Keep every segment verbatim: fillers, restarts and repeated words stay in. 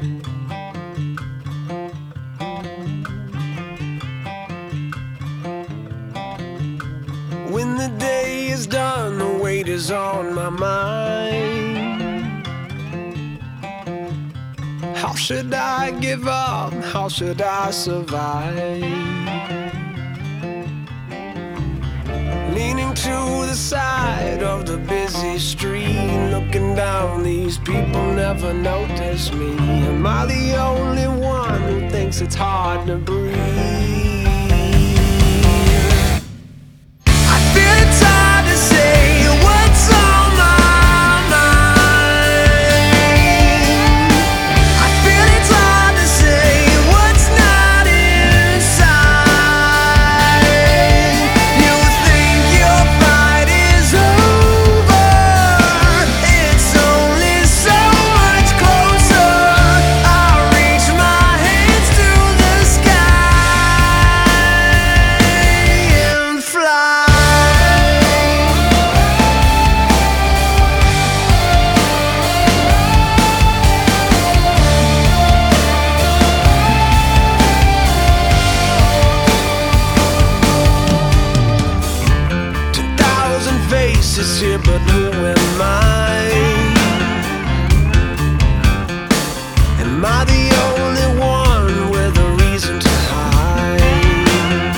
When the day is done, the weight is on my mind. How should I give up? How should I survive? Leaning to the side of the busy street, looking down, these people never notice me. Am I the only one who thinks it's hard to breathe? Is here, but who am I? Am I the only one with a reason to hide?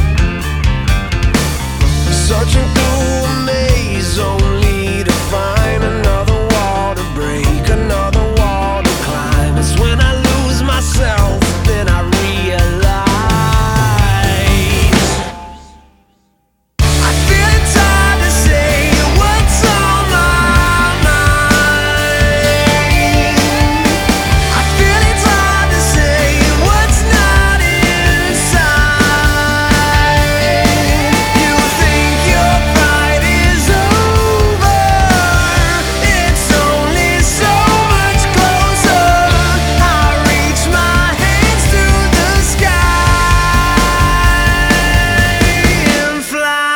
Searching through a maze only to find another wall to break, another wall to climb. It's when I lose myself, then I realize I feel it's hard to say what's on my mind. I feel it's hard to say what's not inside. You think your fight is over, it's only so much closer. I reach my hands to the sky and fly.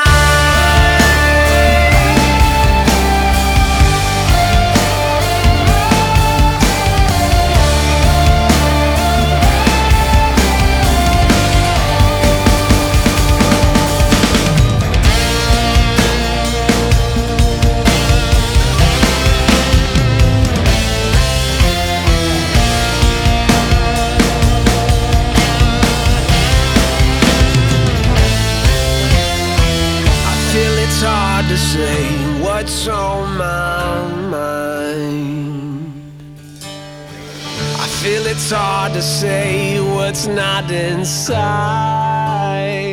I feel it's hard to say what's on my mind. I feel it's hard to say what's not inside.